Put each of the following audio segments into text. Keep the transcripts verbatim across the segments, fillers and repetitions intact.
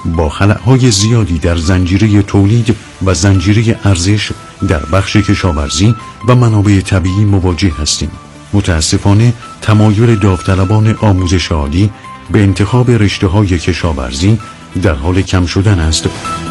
با خلأهای زیادی در زنجیره تولید و زنجیره ارزش در بخش کشاورزی و منابع طبیعی مواجه هستیم. متاسفانه تمایل داوطلبان آموزش عالی به انتخاب رشته‌های کشاورزی در حال کم شدن است.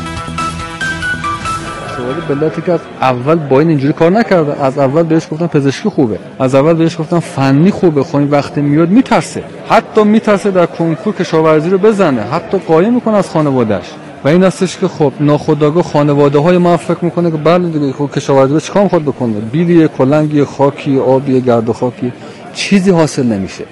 بلدی که از اول با این اینجوری کار نکرده، از اول بهش گفتن پزشکی خوبه، از اول بهش گفتن فنی خوبه، خب این وقتی میاد میترسه، حتی میترسه در کنکور کشاورزی رو بزنه، حتی قایم میکنه از خانواده‌اش. و این هستش که خب ناخودآگاه خانواده‌های ما فکر میکنه که بله دیگه خب کشاورزی رو چیکار میخواد بکنه، بیلی کلنگی خاکی آبی گرد و خاکی چیزی حاصل نمیشه.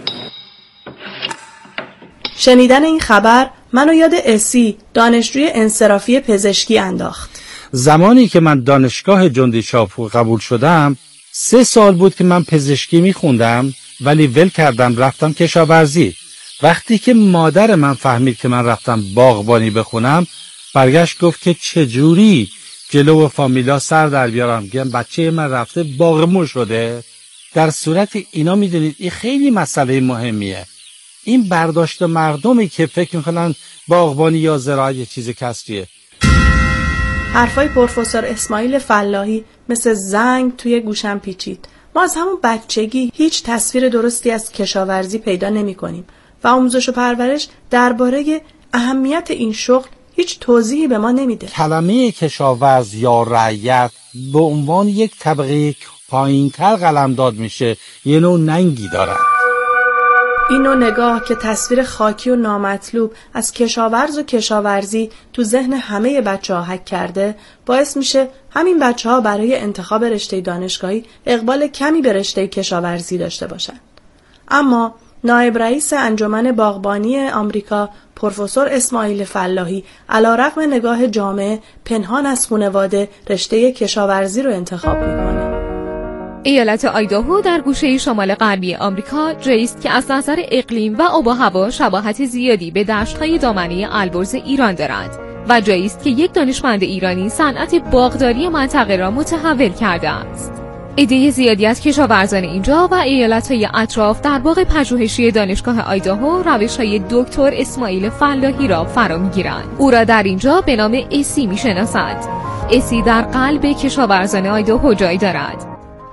شنیدن این خبر منو یاد اسی دانشجوی انصرافی پزشکی انداخت. زمانی که من دانشگاه جندی شاپور قبول شدم سه سال بود که من پزشکی میخوندم ولی ول کردم رفتم کشاورزی. وقتی که مادر من فهمید که من رفتم باغبانی بخونم برگشت گفت که چجوری جلو فامیلا سر در بیارم گم بچه من رفته باغمون شده. در صورت اینا میدونید این خیلی مسئله مهمیه. این برداشت مردمی که فکر میکنن باغبانی یا زراعت یه چیز کسریه. حرفای پروفسور اسماعیل فلاحی مثل زنگ توی گوشم پیچید. ما از همون بچگی هیچ تصویر درستی از کشاورزی پیدا نمی کنیم و آموزش و پرورش درباره اهمیت این شغل هیچ توضیحی به ما نمیده. کلمه کشاورز یا رعیت به عنوان یک طبقه پایین‌تر قلمداد میشه، یه نوع ننگی داره. این نوع نگاه که تصویر خاکی و نامطلوب از کشاورز و کشاورزی تو ذهن همه بچه ها حک کرده باعث میشه همین بچه ها برای انتخاب رشته دانشگاهی اقبال کمی به رشته کشاورزی داشته باشن. اما نایب رئیس انجمن باغبانی آمریکا پروفسور اسماعیل فلاحی علیرغم نگاه جامعه پنهان از خانواده رشته کشاورزی رو انتخاب میکنه. ایالت آیداهو در گوشه شمال غربی آمریکا جایی است که از نظر اقلیم و آب و هوا شباهت زیادی به دشت‌های دامنه البرز ایران دارد و جایی است که یک دانشمند ایرانی صنعت باغداری منطقه را متحول کرده است. عده زیادی از کشاورزان اینجا و ایالت‌های اطراف در باغ پژوهشی دانشگاه آیداهو روش‌های دکتر اسماعیل فلاحی را فرا می‌گیرند. او را در اینجا به نام اسی می‌شناسند. اسی در قلب کشاورزان آیداهو جای دارد.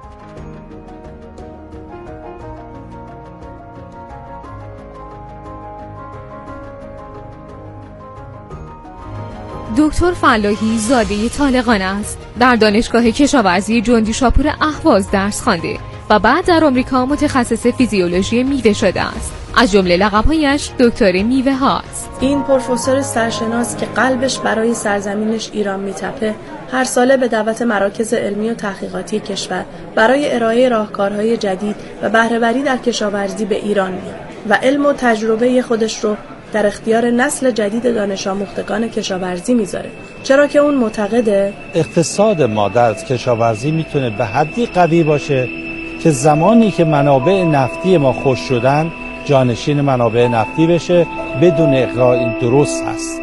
دکتر فلاحی زاده طالقان است. در دانشگاه کشاورزی جندی شاپور اهواز درس خوانده و بعد در آمریکا متخصص فیزیولوژی میوه شده است. از جمله لقب‌هایش دکتر میوه هاست. این پروفسور سرشناس که قلبش برای سرزمینش ایران میتپه، هر ساله به دعوت مراکز علمی و تحقیقاتی کشور برای ارائه راهکارهای جدید و بهره‌وری در کشاورزی به ایران میاد و علم و تجربه خودش رو در اختیار نسل جدید دانش آموختگان کشاورزی میذاره، چرا که اون معتقده اقتصاد ما در کشاورزی میتونه به حدی قوی باشه که زمانی که منابع نفتی ما خوش شدن جانشین منابع نفتی بشه. بدون اقراء این درست هست.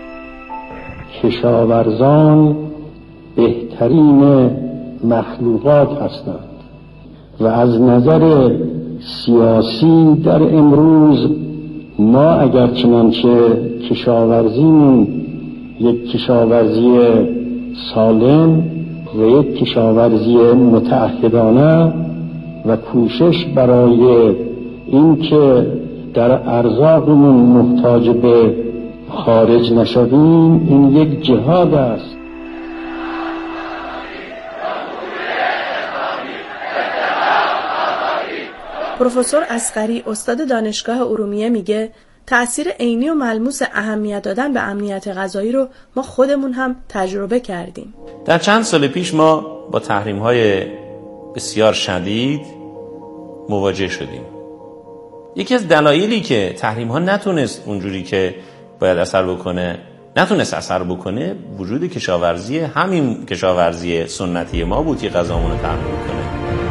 کشاورزان بهترین مخلوقات هستند و از نظر سیاسی در امروز ما اگر چنانچه کشاورزیمون یک کشاورزی سالم و یک کشاورزی متعهدانه و کوشش برای این که در ارزاقمون محتاج به خارج نشویم، این یک جهاد است. پروفسور اصغری استاد دانشگاه ارومیه میگه تأثیر عینی و ملموس اهمیت دادن به امنیت غذایی رو ما خودمون هم تجربه کردیم. در چند سال پیش ما با تحریم‌های بسیار شدید مواجه شدیم. یکی از دلایلی که تحریم‌ها نتونست اونجوری که باید اثر بکنه نتونست اثر بکنه وجود کشاورزی، همین کشاورزی سنتی ما بود که غذامون رو تامین کنه.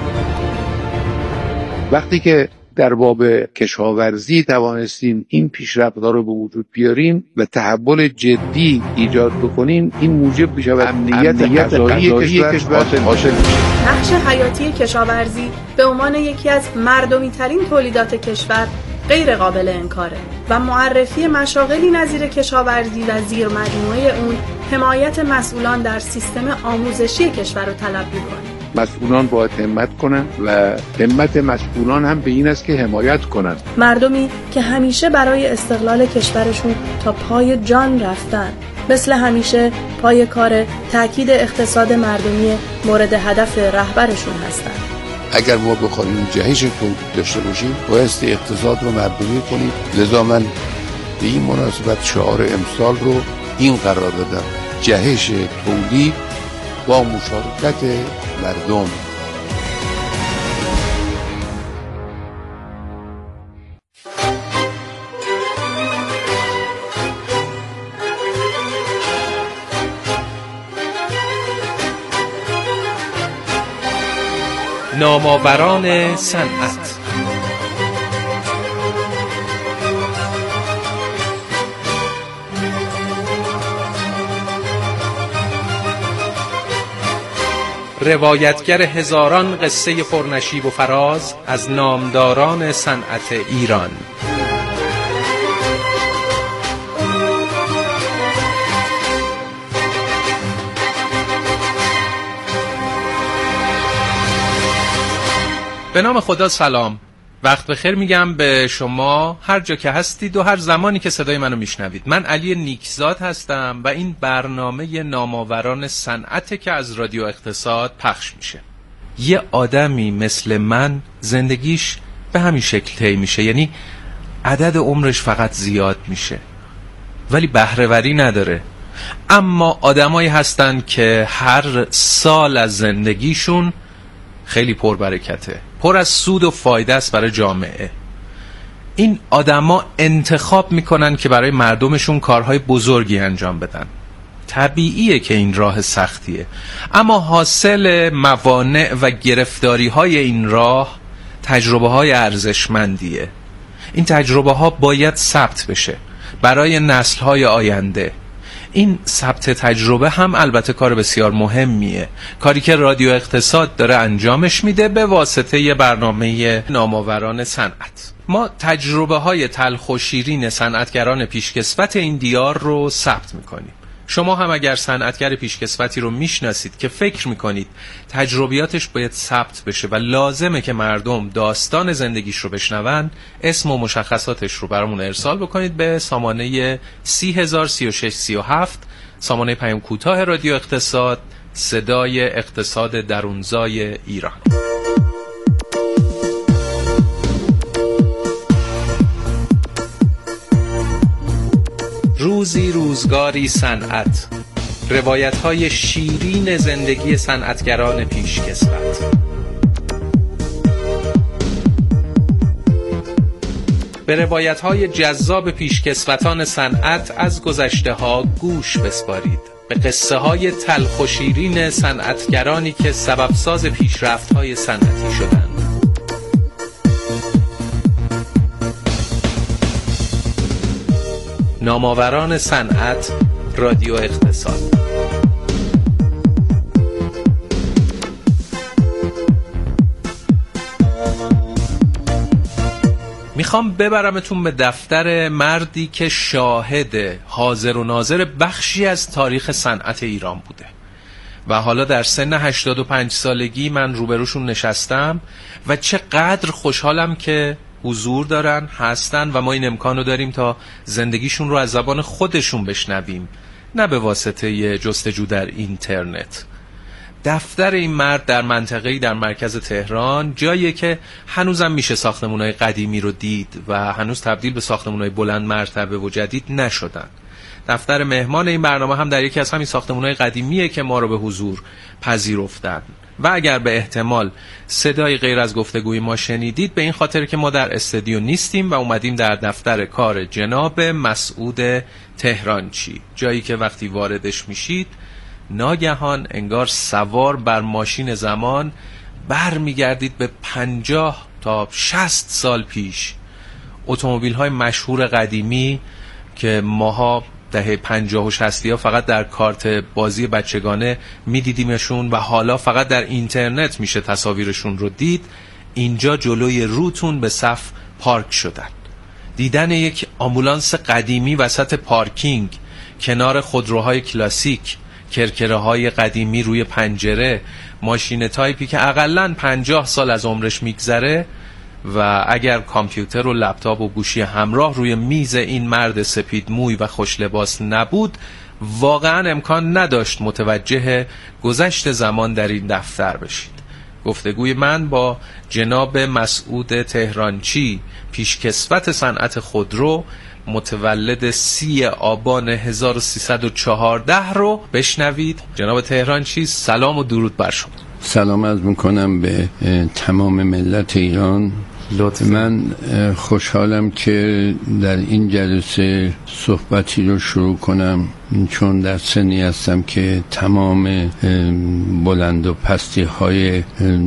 وقتی که در باب کشاورزی توانستیم این پیشرفت‌ها رو به وجود بیاریم و تحول جدی ایجاد بکنیم، این موجب می‌شود امنیت غذایی کشور حاصل میشه. نقش حیاتی کشاورزی به عنوان یکی از مردمی‌ترین تولیدات کشور غیر قابل انکاره و معرفی مشاغلی نظیر کشاورزی و زیر مجموعه اون حمایت مسئولان در سیستم آموزشی کشور رو طلب می‌کنه. مسئولان باید همت کنن و همت مسئولان هم به این است که حمایت کنن. مردمی که همیشه برای استقلال کشورشون تا پای جان رفتن، مثل همیشه پای کار تأکید اقتصاد مردمی مورد هدف رهبرشون هستن. اگر ما بخوایم جهش تولید داشته باشیم بایستی اقتصاد رو مردمی کنیم. لذا من به این مناسبت شعار امسال رو این قرار دادم: جهش تولید با مشارکت مردم. نامآوران صنعت. روایتگر هزاران قصه پرنشیب و فراز از نامداران صنعت ایران. به نام خدا سلام. وقت بخیر میگم به شما هر جا که هستید و هر زمانی که صدای منو میشنوید. من علی نیکزاد هستم و این برنامه نامآوران صنعت که از رادیو اقتصاد پخش میشه. یه آدمی مثل من زندگیش به همین شکل طی میشه، یعنی عدد عمرش فقط زیاد میشه ولی بهره‌وری نداره. اما آدمایی هستن که هر سال از زندگیشون خیلی پربرکته، پر از سود و فایده است برای جامعه. این آدما انتخاب میکنن که برای مردمشون کارهای بزرگی انجام بدن. طبیعیه که این راه سختیه، اما حاصل موانع و گرفتاری های این راه تجربه های ارزشمندیه. این تجربه ها باید ثبت بشه برای نسل های آینده. این ثبت تجربه هم البته کار بسیار مهمیه، کاری که رادیو اقتصاد داره انجامش میده به واسطه یه برنامه نامآوران صنعت. ما تجربه های تلخ و شیرین صنعتگران پیشکسوت این دیار رو ثبت میکنیم. شما هم اگر صنعتگر پیشکسوتی رو میشناسید که فکر میکنید تجربیاتش باید ثبت بشه و لازمه که مردم داستان زندگیش رو بشنون، اسم و مشخصاتش رو برامون ارسال بکنید به سامانه سی هزار سی و شش سی و هفت، سامانه پیام کوتاه رادیو اقتصاد، صدای اقتصاد درونزای ایران. روزی روزگاری صنعت، روایت‌های شیرین زندگی صنعتگران پیشکسوت. به روایت‌های جذاب پیشکسوتان صنعت از گذشته‌ها گوش بسپارید. به قصه‌های تلخ و شیرین صنعتگرانی که سببساز پیشرفت‌های صنعتی شدند. نامآوران صنعت، رادیو اقتصاد. میخوام ببرمتون به دفتر مردی که شاهد حاضر و ناظر بخشی از تاریخ صنعت ایران بوده و حالا در سن هشتاد و پنج سالگی من روبروشون نشستم و چقدر خوشحالم که حضور دارن، هستن و ما این امکانو داریم تا زندگیشون رو از زبان خودشون بشنویم، نه به واسطه جستجو در اینترنت. دفتر این مرد در منطقه‌ای در مرکز تهران، جایی که هنوزم میشه ساختمان‌های قدیمی رو دید و هنوز تبدیل به ساختمان‌های بلند مرتبه و جدید نشدن. دفتر مهمان این برنامه هم در یکی از همین ساختمان‌های قدیمیه که ما رو به حضور پذیرفتن. و اگر به احتمال صدای غیر از گفتگوی ما شنیدید، به این خاطر که ما در استودیو نیستیم و اومدیم در دفتر کار جناب مسعود تهرانچی، جایی که وقتی واردش میشید ناگهان انگار سوار بر ماشین زمان بر میگردید به پنجاه تا شصت سال پیش. اتومبیل های مشهور قدیمی که ماها دهه پنجاه و شصتی ها فقط در کارت بازی بچگانه میدیدیمشون و حالا فقط در اینترنت میشه تصاویرشون رو دید، اینجا جلوی روتون به صف پارک شدن. دیدن یک آمبولانس قدیمی وسط پارکینگ کنار خودروهای کلاسیک، کرکره های قدیمی روی پنجره، ماشین تایپی که اقلن پنجاه سال از عمرش میگذره و اگر کامپیوتر و لپتاپ و گوشی همراه روی میز این مرد سپید موی و خوش لباس نبود، واقعا امکان نداشت متوجه گذشت زمان در این دفتر بشید. گفتگوی من با جناب مسعود تهرانچی، پیشکسوت صنعت خودرو، متولد سی آبان هزار و سیصد و چهارده رو بشنوید. جناب تهرانچی، سلام و درود بر شما. سلام عرض میکنم به تمام ملت ایران. لطفا. من خوشحالم که در این جلسه صحبتی رو شروع کنم، چون در سنی هستم که تمام بلند و پستی های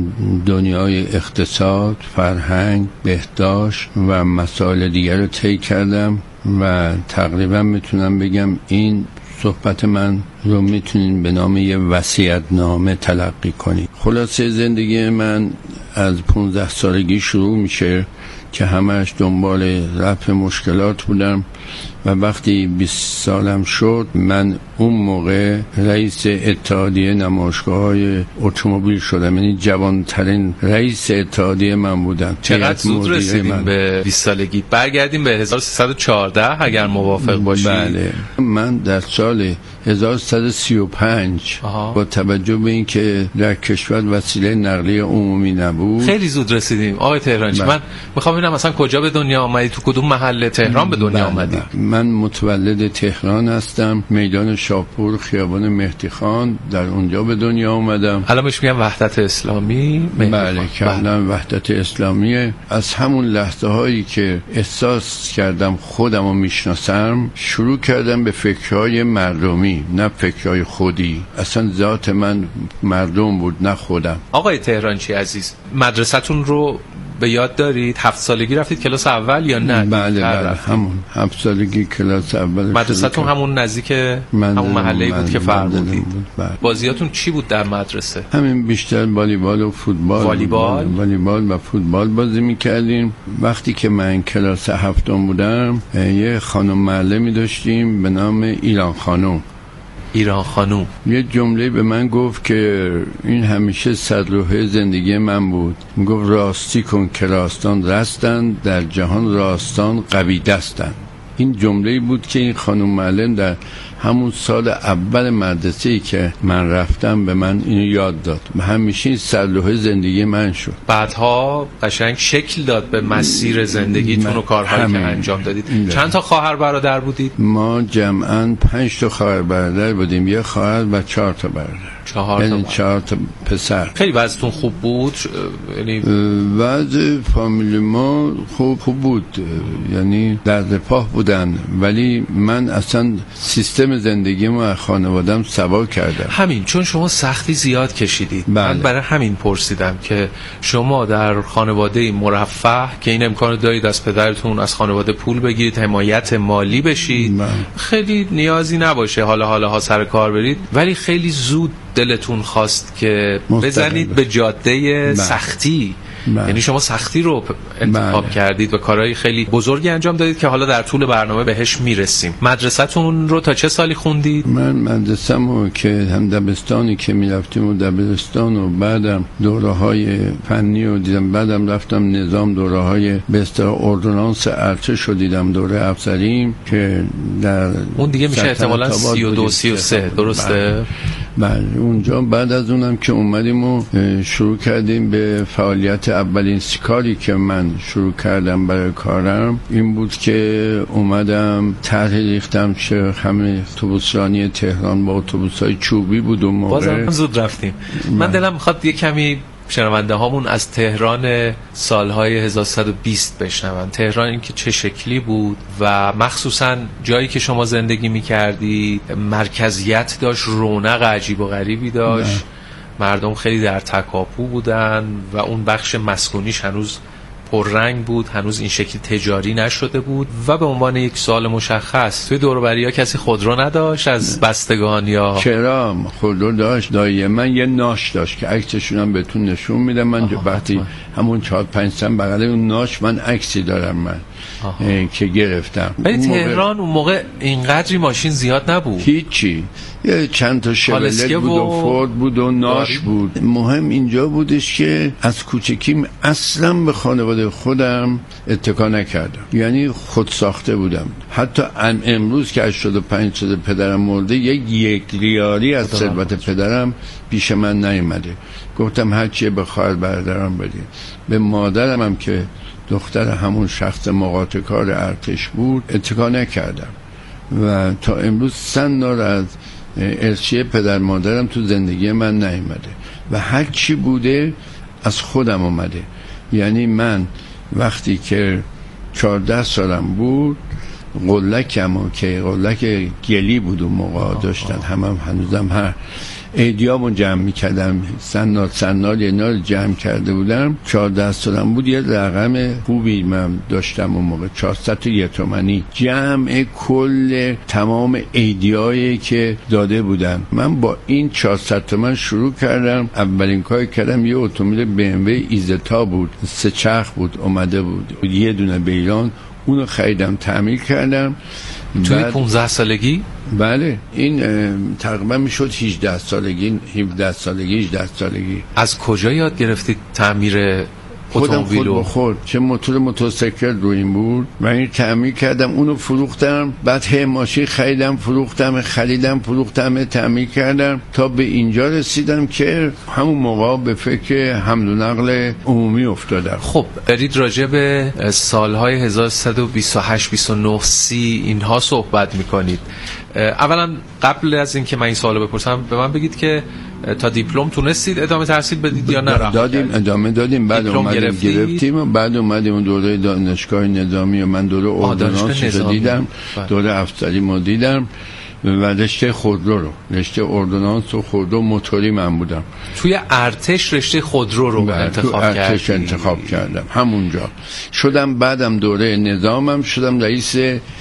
دنیای اقتصاد، فرهنگ، بهداشت و مسائل دیگر رو طی کردم و تقریبا میتونم بگم این صحبت من رو میتونین به نام یه وصیت‌نامه تلقی کنید. خلاصه زندگی من از پونزده سالگی شروع میشه که همش دنبال رفع مشکلات بودم و وقتی بیست سالم شد، من اون موقع رئیس اتحادیه نمایشگاه‌های اتومبیل شدم، یعنی جوانترین رئیس اتحادیه من بودم. چقدر زود رسیدیم به بیست سالگی؟ برگردیم به هزار و سیصد و چهارده اگر موافق باشید. بله، من در سال هزار و سیصد و سی و پنج آها. با توجه به اینکه در کشور وسیله نقلیه عمومی نبود، خیلی زود رسیدیم. آقای تهرانچی، من میخوام ببینم مثلا کجا به دنیا آمدی، تو کدوم محله تهران به دنیا آمدی؟ من متولد تهران هستم، میدان شاپور، خیابان مهدی خان، در اونجا به دنیا اومدم. الان بهش میگن وحدت اسلامی. بله، کاملا وحدت اسلامیه. از همون لحظه هایی که احساس کردم خودم رو میشناسم، شروع کردم به فکرهای مردمی، نه فکرهای خودی. اصلا ذات من مردم بود، نه خودم. آقای تهرانچی عزیز، مدرسه‌تون رو به یاد دارید؟ هفت سالگی رفتید کلاس اول یا نه؟ بله بله، همون هفت سالگی کلاس اول. مدرسه‌تون همون نزدیک همون محله‌ای بود که فرمودید؟ بله. بازیاتون چی بود در مدرسه؟ همین بیشتر والیبال و فوتبال. والیبال والیبال و فوتبال بازی می‌کردیم. وقتی که من کلاس هفتم بودم، یه خانم معلمی داشتیم به نام ایران خانم. ایران خانوم یه جمله به من گفت که این همیشه صدروحه زندگی من بود. گفت راستی کن که راستان رستن، در جهان راستان قوی دستن. این جمله بود که این خانم معلم در همون سال اول مدرسه‌ای که من رفتم به من اینو یاد داد. همیشه این سرلوحه زندگی من شد. بعدها قشنگ شکل داد به مسیر زندگیتون و کارهایی که انجام دادید. چند تا خواهر برادر بودید؟ ما جمعاً پنج تا خواهر برادر بودیم، یه خواهر و چهار تا برادر. چهار یعنی چهار تا پسر. خیلی وضعتون خوب بود؟ یعنی وضع فامیل ما خوب خوب بود، یعنی در رفاه بودن، ولی من اصلا سیستم زندگیمو از خانوادم سوا کردم. همین، چون شما سختی زیاد کشیدید. بله. من برای همین پرسیدم که شما در خانواده مرفه که این امکانو دارید از پدرتون، از خانواده پول بگیرید، حمایت مالی بشید، بله. خیلی نیازی نباشه حالا حالا ها سر کار برید، ولی خیلی زود دلتون خواست که مستقل بزنید به جاده بله. سختی. بله. یعنی شما سختی رو انتخاب بله. کردید و کارهای خیلی بزرگی انجام دادید که حالا در طول برنامه بهش میرسیم. مدرسه‌تون رو تا چه سالی خوندید؟ من مدرسه‌مو که هم دبستانی که میرفتیم و دبستان و بعدم دوره‌های فنی رو دیدم، بعدم رفتم نظام دوره‌های به اصطلاح اردونانس ارتش رو دیدم، دوره افسریم که در اون دیگه میشه احتمالاً سی و دو سی و سه، درسته؟ بله. اونجا بعد از اونم که اومدیم و شروع کردیم به فعالیت، اولین کاری که من شروع کردم برای کارم این بود که اومدم طرح ریختم شه همه اتوبوسرانی تهران با اتوبوس‌های چوبی بود اون موقع. بازم زود رفتیم. من دلم می‌خواد یه کمی شنونده هامون از تهران سالهای هزار و سیصد و بیست بشنون. تهران این که چه شکلی بود و مخصوصا جایی که شما زندگی می‌کردی مرکزیت داشت، رونق عجیب و غریبی داشت، نه. مردم خیلی در تکاپو بودن و اون بخش مسکونیش هنوز پررنگ بود، هنوز این شکل تجاری نشده بود و به عنوان یک سوال مشخص توی دور و بریا کسی خودرو نداشت از بستگان یا؟ چرا خودرو داشت. دایی من یه ناش داشت که عکسشون هم بهتون نشون میدم. من وقتی همون چهار پنج سن بغل اون ناش من عکسی دارم من که گرفتم. ولی تهران اون موقع اینقدری ماشین زیاد نبود، هیچی، یه چند تا شولت بود و فورد بود و ناش بود. مهم اینجا بودش که از کوچکیم اصلا به خانواده خودم اتکا نکردم، یعنی خود ساخته بودم. حتی امروز که هشتاد و پنج شده پدرم مرده، یک یک ریالی از ثروت پدرم پیش من نیومده. گفتم هر چیه به خواهر برادرم بدین. به مادرم هم که دختر همون شخص مقاطع کار ارتش بود اتکا نکردم و تا امروز سن از ارثیه پدر مادرم تو زندگی من نیامده و هر چی بوده از خودم اومده. یعنی من وقتی که چهارده سالم بود قلکم که قلک گلی بود و موقع داشتن همم هم هنوزم هر ایدیامو جمع میکردم، سنال سنال اینا رو جمع کرده بودم. چهارده سالم بود، یه رقم خوبی من داشتم اون موقع، چهارصد و یک تومانی، جمع کل تمام ایدیایی که داده بودن. من با این چهارصد تومن شروع کردم. اولین کاری کردم یه اتومبیل بی ام وی ایزتا بود، سه چرخ بود، اومده بود یه دونه به ایران، اونو خریدم تعمیر کردم. توی پانزده سالگی؟ بله، این تقریبا میشد هجده سالگی، هفده سالگی، هجده سالگی. از کجا یاد گرفتید تعمیر اتومبیلو؟ خود بخود، چه موتور موتورسیکل رو این بود و این تعمیر کردم، اونو فروختم. بعد هی ماشین خریدم فروختم، خریدم فروختم، تعمیر کردم تا به اینجا رسیدم که همون موقع به فکر حمل و نقل عمومی افتادم. خب برید راجع به سالهای هزار و سیصد و بیست و هشت بیست و نه سی اینها صحبت میکنید. اولا قبل از اینکه من این سوالو بپرسم به من بگید که تا دیپلم تونستید ادامه تحصیل بدید یا نه؟ دادیم، ادامه دادیم. بعد اومدیم گرفتیم و بعد اومدیم اون دوره دانشگاه نظامی و من دوره اردونانس رو دیدم، دوره افسری رو دیدم و رشته خودرو رو، رشته اردونانس و خودرو موتوری من بودم. توی ارتش رشته خودرو رو انتخاب کردم. ارتش انتخاب کردم همونجا شدم. بعدم دوره نظامم شدم رئیس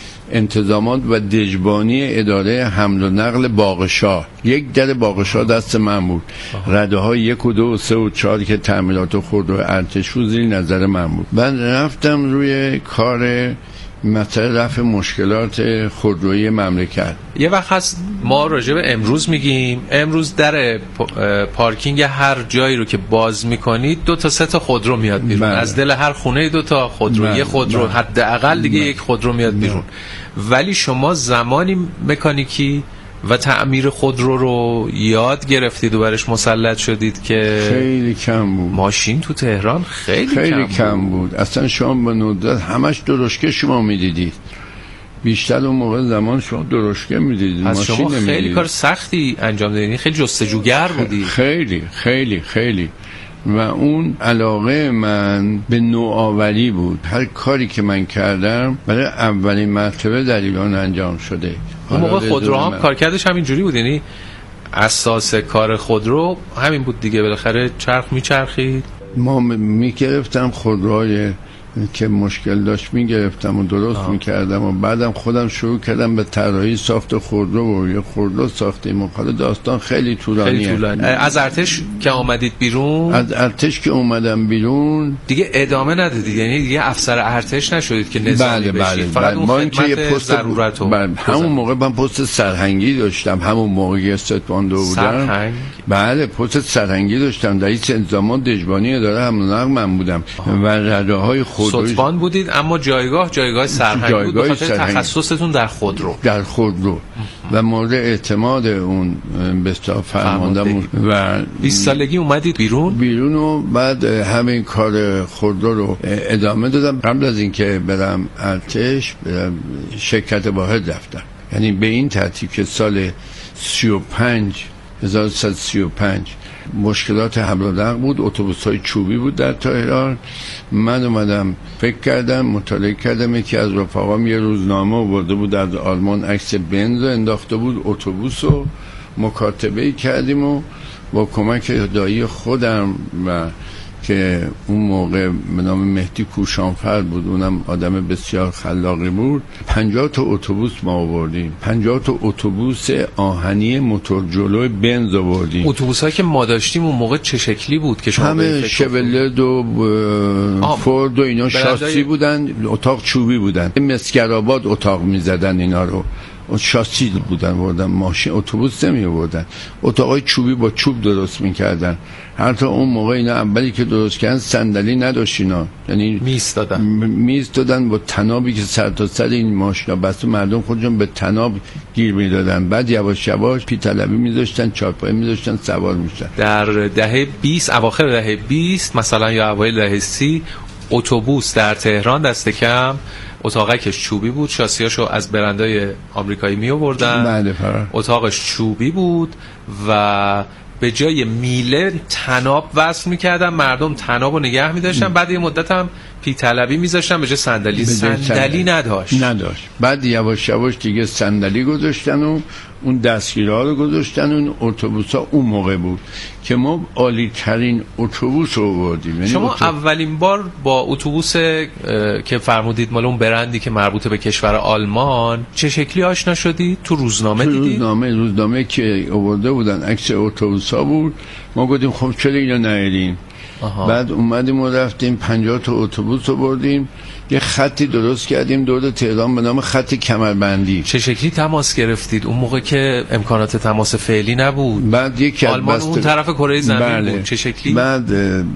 انتظامات و دژبانی اداره حمل و نقل باغشاه. یک در باغشاه دست من بود. رده های یک و دو و سه و چهار که تعمیرات خودرو ارتش رو زیر نظر من بود. بعد رفتم روی کار مثلا رفع مشکلات خودرویی مملکت. یه وقت هست ما راجع به امروز میگیم، امروز در پارکینگ هر جایی رو که باز میکنید دو تا سه تا خودرو میاد بیرون. بله. از دل هر خونه دو تا خودرو، بله. یه خودرو، بله. حداقل دیگه بله. یک خودرو میاد بیرون. بله. ولی شما زمانی مکانیکی و تعمیر خودرو رو یاد گرفتید و برش مسلط شدید که خیلی کم بود. ماشین تو تهران خیلی, خیلی کم, کم بود. بود. اصلا شما به ندرت همش درشکه شما میدیدید. بیشتر اون موقع زمان شما درشکه میدیدید، از ماشین شما خیلی نمیدید. کار سختی انجام دادید، خیلی جستجوگر بودید. خیلی خیلی خیلی و اون علاقه من به نوآوری بود. هر کاری که من کردم برای اولین مرتبه در ایران انجام شده. اون موقع خودرو هم کارکردش همین جوری بود، یعنی اساس کار خودرو همین بود دیگه، بالاخره چرخ میچرخید. ما میگرفتم خودروهای که مشکل داشت میگرفتم و درست آه. میکردم و بعدم خودم شروع کردم به طراحی ساخت خودرو و یه خودرو ساختیم. مقاله داستان خیلی طولانیه. خیلی طولانی. از ارتش که آمدید بیرون؟ از ارتش که اومدم بیرون دیگه ادامه ندادید، یعنی دیگه افسر ارتش نشدید که نظامی بله بشید؟ بله فقط بله. اون خدمت پست ضرورت رو بله. همون موقع من پست سرهنگی داشتم، همون موقع که استفاندو بودم. سرهنگ؟ بله پست سرهنگی داشتم، رئیس انتظامات دژبانی اداره حمل و نقل من بودم و راده‌های خودرویی بودید. اما جایگاه جایگاه سرهنگ بود، به خاطر تخصصتون در خودرو در خودرو و مورد اعتماد اون به اصطلاح فرماندهمون. و بیست سالگی اومدید بیرون بیرون و بعد همین کار خودرو رو ادامه دادم. قبل از اینکه برم ارتش برم شرکت واحد رفتم، یعنی به این ترتیب که سال سی و پنج هزار و سیصد و سی و پنج مشکلات حمل و نقل بود، اتوبوس‌های چوبی بود در تهران. من اومدم فکر کردم، مطالعه کردم. یکی از رفقام یه روزنامه آورده بود از آلمان، عکس بنز انداخته بود، اتوبوس رو مکاتبه کردیم و با کمک دایی خودم و که اون موقع به نام مهدی کوشانفر بود، اونم آدم بسیار خلاقی بود، پنجاه تا اتوبوس ما آوردیم، پنجاه تا اتوبوس آهنی موتور جلو بنز آوردیم. اتوبوسایی که ما داشتیم اون موقع چه شکلی بود که شما همه شولد و فورد و اینا شاسی بودن، اتاق چوبی بودن، مسکرآباد اتاق میزدن اینا رو، شاسی بودن بردن، ماشین اتوبوس نمی آوردن، اتاقای چوبی با چوب درست میکردن. حتی اون موقع اینا اولی که درست کردن صندلی نداشت اینا، یعنی میز دادن میز دادن با تنابی که سر تا سر این ماشینا بس مردم خودشون به تناب گیر میدادن، بعد یواش یواش پی‌طلبی میذاشتن، چارپایه میذاشتن، سوار میشدن. در دهه بیست، اواخر دهه بیست مثلا یا اوایل دهه سی، اتوبوس در تهران دست کم اتاقکش چوبی بود، شاسیاشو از برندای آمریکایی می آوردن، اتاقش چوبی بود و به جای میله تناب وصل میکردن، مردم تنابو نگه میداشتن، بعد یه مدت هم پی طلبی میذاشتن به جای صندلی. صندلی نداشت نداشت بعد یواش یواش دیگه صندلی گذاشتن و اون دستگیرها رو گذاشتن. اون اتوبوسا اون موقع بود که ما عالی ترین اتوبوس رو آوردیم. شما اتوب... اولین بار با اتوبوس که فرمودید مال اون برندی که مربوط به کشور آلمان چه شکلی آشنا شدید؟ تو روزنامه دیدید؟ روزنامه روزنامه که آورده بودن عکس اتوبوسا بود، ما گفتیم خب چرا اینا نیاریم؟ بعد اومدیم و رفتیم پنجاه تا اتوبوس رو بردیم، یه خطی درست کردیم دور تهران به نام خط کمربندی. چه شکلی تماس گرفتید اون موقع که امکانات تماس فعلی نبود؟ بعد یک آلمان بست... اون طرف کره زمین بله. بود. چه شکلی؟ بعد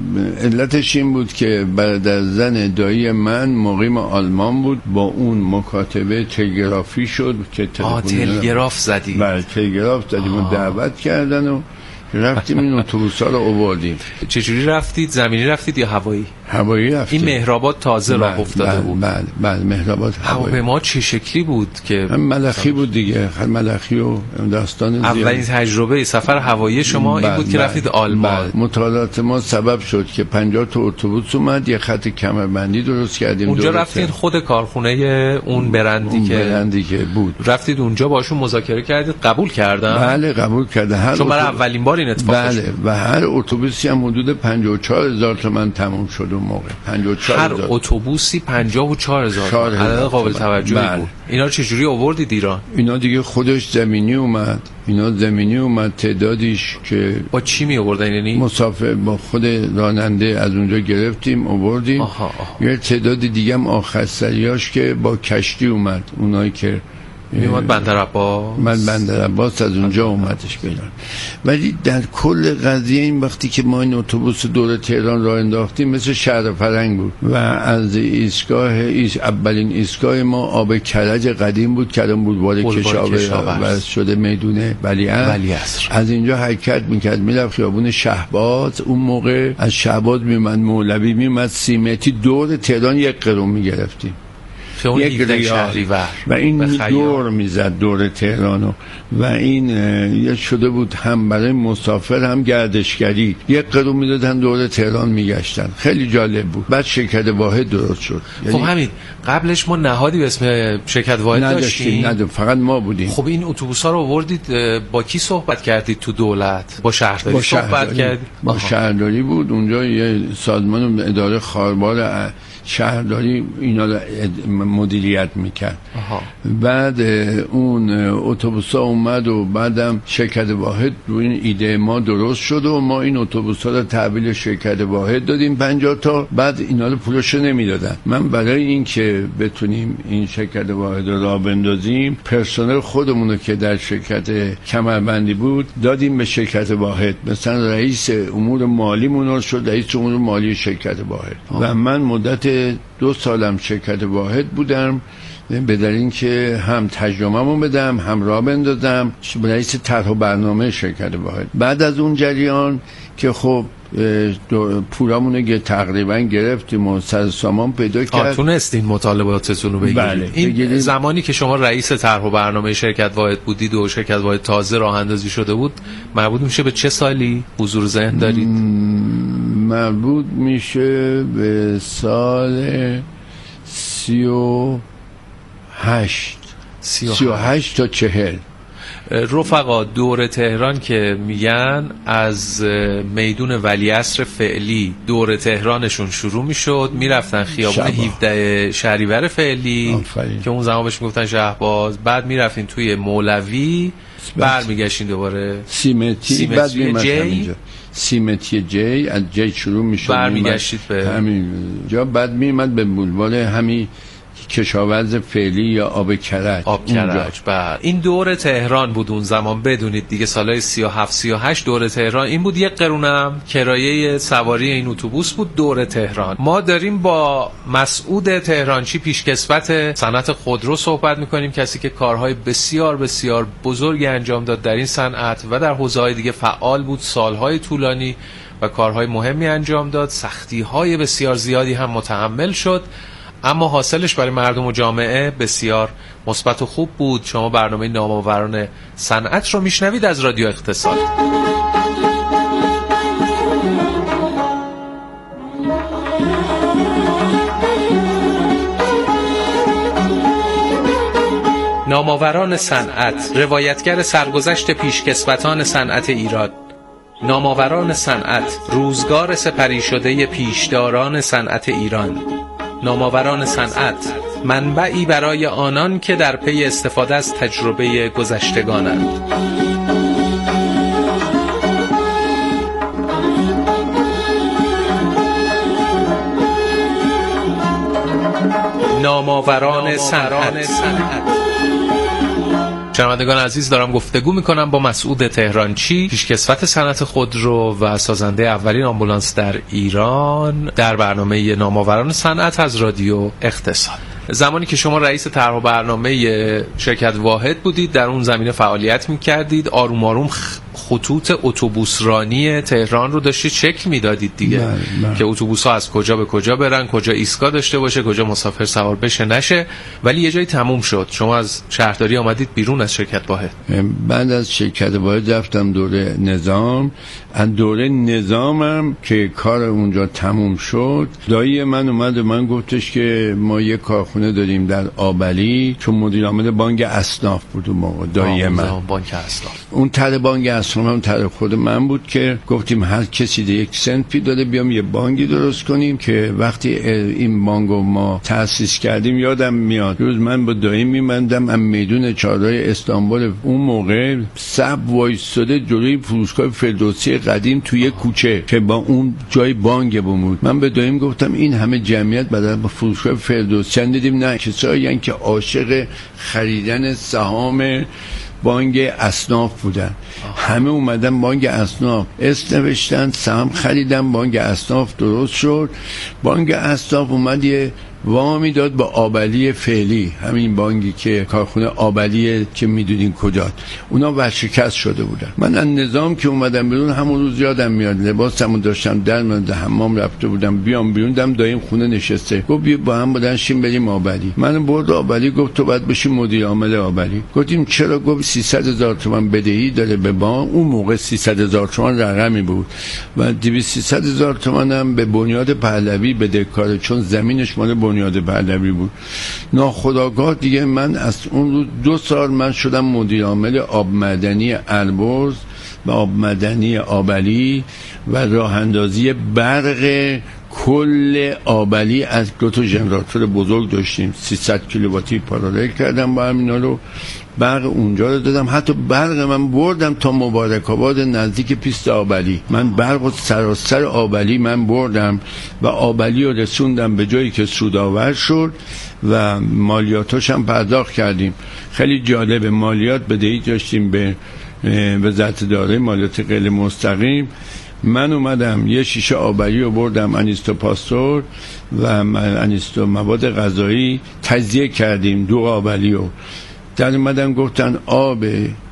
علتش این بود که برادر زن دایی من مقیم آلمان بود، با اون مکاتبه تلگرافی شد که آه تلگراف زدی؟ بله تلگراف زدیم و دعوت کردن و رفتیم این اتوبوس‌ها رو آوردیم. چجوری رفتید؟ زمینی رفتید یا هوایی؟ هوایی رفتیم. این مهرآباد تازه راه افتاده بود. بله بله مهرآباد هوایی. هواپیما چه شکلی بود که ملخی بود دیگه، خیلی ملخی و داستان زیاد. اولین تجربه سفر هوایی شما بل. این بود که بل. رفتید آلمان. بل. مطالعات ما سبب شد که پنجاه تا اتوبوس اومد، یه خط کمربندی درست کردیم. اونجا رفتید خود کارخونه اون برندی اون که برندی که بود رفتید اونجا باشون مذاکره کردید، قبول کردن؟ بله قبول کردن. هر چون برای اولین بار این اتفاق بله شد. و هر اتوبوسی هم حدود پنجاه و چهار هزار تومان تموم شد اون موقع. پنجاه و چهار هر اتوبوسی پنجاه و چهار هزار عدد قابل توجهی بله. بود. اینا رو چجوری آوردید ایران؟ اینا دیگه خودش زمینی اومد، اینا زمینی اومد تعدادیش که با چی می آوردن؟ یعنی مسافر با خود راننده از اونجا گرفتیم آوردیم. آها آها. یه تعداد دیگه هم آخر سریاش که با کشتی اومد، اونایی که میومد بندر عباس. من بندر عباس از اونجا اومدش بیرون. ولی در کل قضیه این وقتی که ما این اتوبوس دور تهران راه انداختیم مثل شهر فرنگ بود و از ایستگاه ایست اولین ایستگاه ما آب کرج قدیم بود که الان بولوار کشاورز شده میدون ولیعصر. از اینجا حرکت میکرد میرفت خیابون شهباز، اون موقع از شهباز میومد مولوی میومد سیمتی دور تهران یک قرون میگرفتیم، یک ریال و این دور میزد دور تهرانو و این یه شده بود هم برای مسافر هم گردشگری، یک قرون میدادن دور تهران میگشتن، خیلی جالب بود. بعد شرکت واحد درست شد. خب همین قبلش ما نهادی به اسم شرکت واحد داشتیم؟ نداشتیم، فقط ما بودیم. خب این اتوبوس‌ها رو آوردید، با کی صحبت کردید تو دولت؟ با شهرداری صحبت کردید؟ با شهرداری بود اونجا، یه سازمان اداره خاربار شهرداری اینا رو مدیریت میکرد. آها. بعد اون اتوبوسا اومد و بعدم شرکت واحد رو این ایده ما درست شد و ما این اتوبوسا رو تحویل شرکت واحد دادیم پنجاه تا. بعد اینا رو پولشو نمیدادن. من برای این که بتونیم این شرکت واحد رو راه بندازیم پرسنل خودمون رو که در شرکت کمربندی بود دادیم به شرکت واحد، مثلا رئیس امور مالی مون شد رئیس امور مالی شرکت واحد. آه. و من مدت دو سالم شرکت واحد بودم به دلیل اینکه هم تجربه‌مو بدم هم راه بندازم، رئیس طرح و برنامه شرکت واحد. بعد از اون جریان که خب پولامونو که تقریبا گرفتیم و سر سامان پیدا کرد. تونستین مطالباتتون رو بگیرید؟ بله. این بگیریم. زمانی که شما رئیس طرح و برنامه شرکت واحد بودید و شرکت واحد تازه راه اندازی شده بود، مربوط میشه به چه سالی؟ حضور ذهن دارید؟ مربوط میشه به سال سی و هشت سی و هشت تا چهل. رفقا دور تهران که میگن از میدون ولیعصر فعلی دور تهرانشون شروع میشد، میرفتن خیابون هفده شهریور فعلی آفرین. که اون زمان بهش میگفتن شهباز، بعد میرفتین توی مولوی، برمیگشتین دوباره سیمتری، بعد جی سیمتری جی از جی شروع میشد، برمیگشتید به همین جا، بعد میمد به بولوار همین کشاورز فعلی یا آب کرج. آب کرج بعد این دور تهران بود اون زمان. بدونید دیگه سالهای سی و هفت سی و هشت دور تهران این بود. یک قرونم کرایه سواری این اتوبوس بود دور تهران. ما داریم با مسعود تهرانچی پیشکسوت صنعت خودرو صحبت میکنیم، کسی که کارهای بسیار بسیار بزرگی انجام داد در این صنعت و در حوزه‌های دیگه فعال بود سالهای طولانی و کارهای مهمی انجام داد، سختی‌های بسیار زیادی هم متحمل شد، اما حاصلش برای مردم و جامعه بسیار مثبت و خوب بود. شما برنامه نامآوران صنعت رو میشنوید از رادیو اقتصاد. نامآوران صنعت، روایتگر سرگذشت پیشکسوتان صنعت ایران. نامآوران صنعت، روزگار سپری شده پیشداران صنعت ایران. نامآوران صنعت، منبعی برای آنان که در پی استفاده از تجربه گذشتگانند. نامآوران صنعت. شنوندگان عزیز، دارم گفتگو میکنم با مسعود تهرانچی، پیشکسوت صنعت خودرو و سازنده اولین آمبولانس در ایران، در برنامه نامآوران صنعت از رادیو اقتصاد. زمانی که شما رئیس طرح و برنامه شرکت واحد بودید، در اون زمینه فعالیت میکردید، آروم آروم خطوط اتوبوسرانی تهران رو داشتید شکل میدادید دیگه، بله بله. که اتوبوس‌ها از کجا به کجا برن، کجا ایستگاه داشته باشه، کجا مسافر سوار بشه نشه، ولی یه جایی تموم شد. شما از شهرداری آمدید بیرون از شرکت واحد. بعد از شرکت واحد رفتم دوره نظام. از دوره نظامم که کار اونجا تموم شد، دایی من اومد و من گفتش که ما یه کارخونه داریم در آبلی، چون مدیر عامل بانک اصناف بود اون موقع دایی من. بانک اصناف. اون طرح بانک اصناف هم طرح خود من بود که گفتیم هر کسی ده یک سنفی داره، بیام یه بانکی درست کنیم که وقتی این بانکو ما تأسیس کردیم، یادم میاد روز من با دایی میمندم ام میدون چهارراه استانبول، اون موقع صف وایساده جلوی فروشگاه فردوسی قدیم توی کوچه که با اون جای بانک بود. من به داییم گفتم این همه جمعیت بعد با فروشگاه فردوسی دیدیم، نه کسایی که عاشق خریدن سهام بانک اصناف بودن، همه اومدن بانک اصناف اسم نوشتن، سهم خریدن، بانک اصناف درست شد. بانک اصناف اومد یه وامی داد با آبلی فعلی، همین بانکی که کارخونه آبلیه که میدونین کجا، اونا ورشکست شده بودن. من از نظام که اومدم بیرون همون روز یادم میاد لباسمو داشتم در من حمام رفته بودم، بیام بیرون دم دایم خونه نشسته، گفت بیا با هم بودن شیم بریم آبلی. من برد آبلی، گفت تو باید بشی مدیر عامل آبلی. گفتیم چرا؟ گفت سیصد هزار تومان بدهی داره به بانک. اون موقع سیصد هزار تومان رقمی بود و دویست سیصد هزار تومان هم به بنیاد پهلوی بدهکاره، چون زمینش مال بنیاد پهلوی بود. ناخودآگاه دیگه من از اون روز دو سال من شدم مدیر عامل آب معدنی البرز و آب معدنی آبلی و راه اندازی برق کل آبلی. از دو تا ژنراتور بزرگ داشتیم، سیصد کیلوواتی پارالل کردم با همینا رو، برق اونجا رو دادم. حتی برق من بردم تا مبارک آباد نزدیک پیست آبلی، من برق و سراسر آبلی من بردم و آبلی رو رسوندم به جایی که سودآور شد و مالیاتاش هم پرداخت کردیم. خیلی جالب، مالیات بدهی داشتیم به وزارت دارایی، مالیات غیر مستقیم. من اومدم یه شیشه آبلی رو بردم انیستو پاستور و انیستو مواد غذایی، تجزیه کردیم دو آبلی رو. در اومدن گفتن آب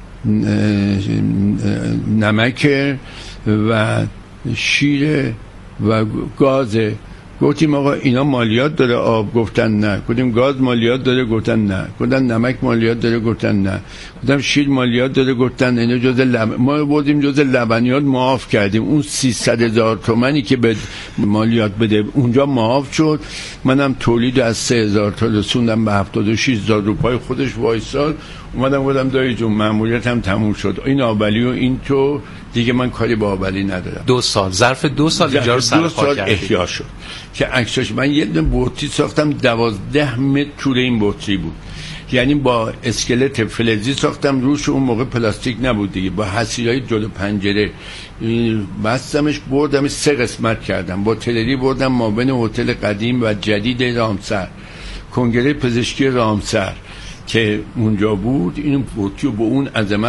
نمک و شیر و گاز. گفتیم آقا اینا مالیات داره آب؟ گفتن نه. گفتیم گاز مالیات داره؟ گفتن نه. گفتن نمک مالیات داره؟ گفتن نه. گفتم شیر مالیات داره؟ گفتن اینا جز لب... ما بردیم جز لبنیات معاف کردیم. اون سیصد هزار تومانی که به مالیات بده اونجا معاف شد. منم تولید از سه هزار تا رسوندم به هفتاد و شش هزار روپای خودش وایساد. اومدم بودم دایی جون مأموریتم تموم شد، این آبلی و این تو دیگه، من کاری با آبلی ندارم. دو سال ظرف دو سال اینجا رو سرپا کردید. احیا شد که عکساش من یه دونه بطری ساختم دوازده متر طول این بطری بود، یعنی با اسکلت فلزی ساختم، روش اون موقع پلاستیک نبود دیگه، با حسیرهای جلو پنجره بستمش، بردمش سه قسمت کردم، با تلری بردم مابین هتل قدیم و جدید رامسر، کنگره پزشکی رامسر که اونجا بود، این بطری با اون عظمت